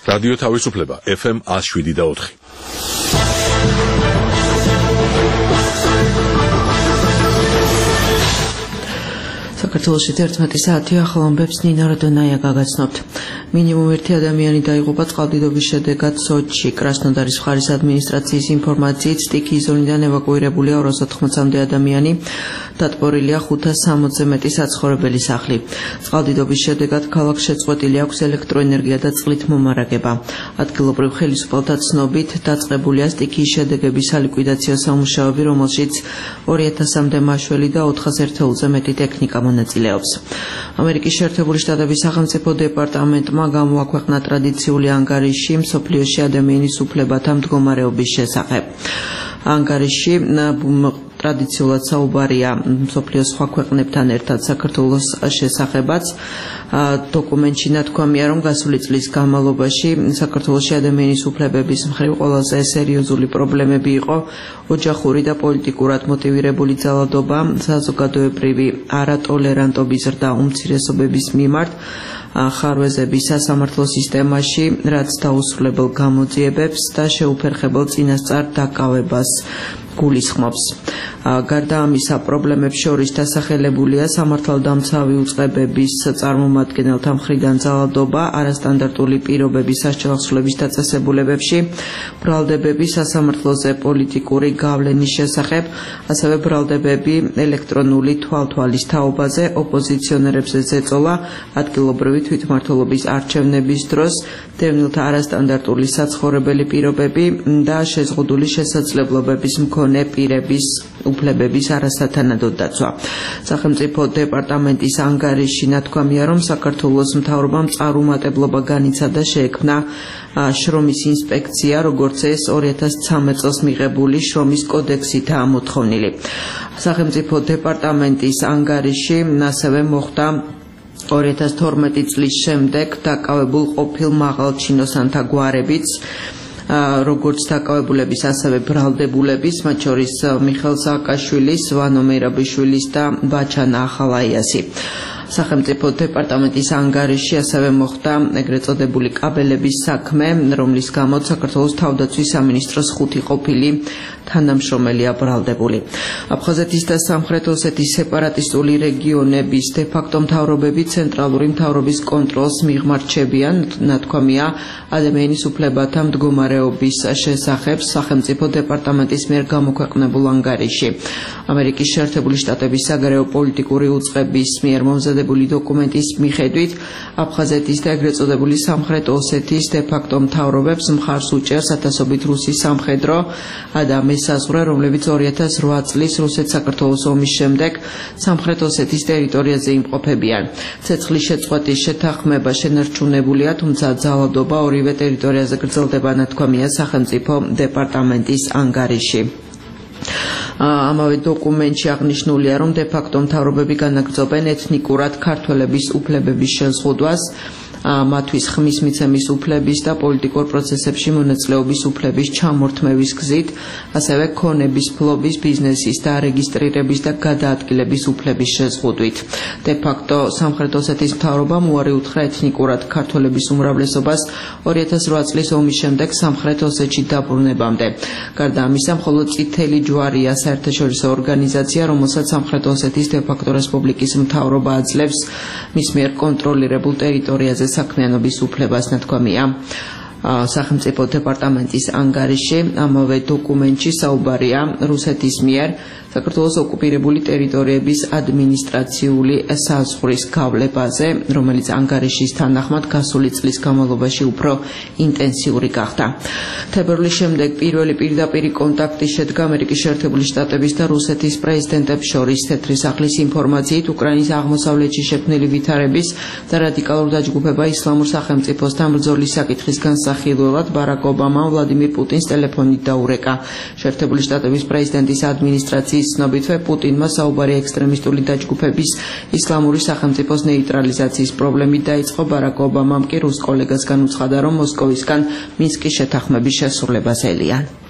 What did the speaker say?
რადიო თავისუფლება FM 107.4. საქართველოში 11 საათი ახალ ამბებს ნინა როდონაია გაგაცნობთ. მინიმუმ 1 ადამიანი დაიღუპა წყალდიდობის შედეგად სოჩში. კრასნოდარის მხარის ადმინისტრაციის ინფორმაციით სტიქიის ზონიდან ევაკუირებულია 280-მდე ადამიანი, დატბორილია 560-ზე მეტი საცხოვრებელი სახლი. წყალდიდობის შედეგად ქალაქს შეწყვეტილი აქვს ელექტროენერგია და წყლით მომარაგება. ადგილობრივ ხელისუფალთა ცნობით დაწყებულია სტიქიის შედეგების სალიკვიდაციო სამუშაოები, რომელშიც 2000-მდე მაშველი და 400 ერთეულზე მეტი ტექნიკა მონაწილეობს. ამერიკის შეერთებული შტატების სახელმწიფო დეპარტამენტმა გამოაქვეყნა ტრადიციული ანგარიში მსოფლიოში ადამიანის უფლებათა მდგომარეობის შესახებ. ანგარიში ტრადიციულად საუბარია მსოფლიოს სხვა ქვეყნებთან ერთად საქართველოს შესახებაც. დოკუმენტში ნათქვამია, რომ გასული წლის განმავლობაში საქართველოში ადამიანის უფლებების მხრივ ყველაზე სერიოზული პრობლემები იყო ოჯახური და პოლიტიკურად მოტივირებული ძალადობა, საზოგადოებრივი არატოლერანტობის ზრდა უმცირესობების მიმართ, ხარვეზების სასამართლო სისტემაში, რაც დაუსრულებელ გამოძიებებს და შეუფერხებელ წინასწარ დაკავებას გულისხმობს. გარდა ამისა, პრობლემებს შორის დასახელებულია სამართალდამცავი უწყებების წარმომადგენელთა მხრიდან ძალადობა, არასტანდარტული პირობები სასჯელახსრულების დაწესებულებებში, ბრალდებები სასამართლოზე პოლიტიკური გავლენის შესახებ, ასევე ბრალდებები ელექტრონული თვალთვალის თაობაზე, ოპოზიციონერებზე ზეწოლა, ადგილობრივი თვითმმართველობის არჩევნების დროს, დევნილთა არასტანდარტული საცხოვრებელი პირობები და შეზღუდული შესაძლებლობების მქონე პირების უფლებების არასათანადო დაცვა. სახელმწიფო დეპარტამენტის ანგარიში ნათქვამია, რომ საქართველოს მთავრობამ წარუმატებლობა განიცადა, შეექმნა შრომის ინსპექცია, როგორც ეს 2013 წელს მიღებული შრომის კოდექსითაა მოთხოვნილი. სახელმწიფო დეპარტამენტის ანგარიში ასევე მოხდა 2012 წლის შემდეგ დაკავებულ ყოფილ მაღალჩინოსანთა გვარებიც, როგორც დაკავებულების, ასევე ბრალდებულების, მათ შორის მიხელ სააკაშვილის, ვანო მერაბიშვილის და ბაჩან ახალაიასი. სახელმწიფო დეპარტამენტის ანგარიში ასევე მოხდა ეგრეთ წოდებული კაბელების საქმე, რომლის გამოც საქართველოს თავდაცვის სამინისტროს 5 ყოფილი თანამშრომელია ბრალდებული. აფხაზეთის და სამხრეთ ოსეთის სეპარატისტული რეგიონების დე-ფაქტო მთავრობები ცენტრალური მთავრობის კონტროლს მიღმარჩებიან, ნათქვამია ადამიანის უფლებათა მდგომარეობის შესახებ სახელმწიფო დეპარტამენტის მიერ გამოქვეყნებულ ანგარიში. ამერიკის შეერთებული შტატების საგარეო პოლიტიკური უწყების მიერ მომზადებული დოკუმენტის მიხედვით, აფხაზეთის და ეგრეთ წოდებული სამხრეთ ოსეთის დე-ფაქტო მთავრობებს მხარს უჭერს ათასობით რუსი სამხედრო და მესაზღვრე, რომლებიც 2008 წლის რუსეთ-საქართველოს ომის შემდეგ სამხრეთ ოსეთის ტერიტორიაზე იმყოფებიან. ცეცხლის შეწყვეტის შეთანხმება შენარჩუნებულია, თუმცა ძალადობა ორივე ტერიტორიაზე გრძელდება, ნათქვამია სახელმწიფო დეპარტამენტის ანგარიში. ამავე დოკუმენტში აღნიშნულია, რომ დე-ფაქტო მთავრობები განაგრძობენ ეთნიკურად ქართველების უფლებების შეზღუდვას, მათთვის ხმის მიცემის უფლების და პოლიტიკურ პროცესებში მონაწილეობის უფლების ჩამორთმევის გზით, ასევე ქონების ფლობის, ბიზნესის და რეგისტრირების და გადაადგილების უფლების შეზღუდვით. დე-ფაქტო სამხრეთ ოსეთის მთავრობამ უარი უთხრა ეთნიკურად ქართველების უმრავლესობას 2008 წლის ომის შემდეგ სამხრეთ ოსეთში დაბრუნებამდე. გარდა ამისა, მხოლოდ წითელი ჯვარია საერთაშორისო ორგანიზაცია, რომელსაც სამხრეთ ოსეთის დე-ფაქტო რესპუბლიკის მთავრობა აძლევს მის მიერ კონტროლირებულ ტერიტორიაზე საქმიანობის უფლებას, ნათქვამია სახელმწიფო დეპარტამენტის ანგარიში. ამავე დოკუმენტში საუბარია რუსეთის მიერ საქართველოს ოკუპირებული ტერიტორიების ადმინისტრაციული საზღვრის გავლებაზე, რომელიც ანგარიშის თანახმად გასული წლის განმავლობაში უფრო ინტენსიური გახდა. თებერვლის შემდეგ პირველი პირდაპირი კონტაქტი შედგა ამერიკის შეერთებული შტატების და რუსეთის პრეზიდენტებს შორის. თეთრი სახლის ინფორმაციით, უკრაინის აღმოსავლეთში შექმნილი ვითარების და რადიკალურ დაჯგუფება ისლამურ სახელმწიფოსთან ბრძოლის საკითხის განსახილველად ბარაკ ობამამ ვლადიმირ პუტინს ტელეფონით დაურეკა. შეერთებული შტატების პრეზიდენტის ადმინისტრაციის ცნობითვე პუტინმა საუბარი ექსტრემისტული დაჯგუფების ისლამური სახელმწიფოს ნეიტრალიზაციის პრობლემით დაიწყო. ბარაკ ობამამ კი რუს კოლეგას განუცხადა, რომ მოსკოვისგან მინსკის შეთანხმების შესრულებას ელიან.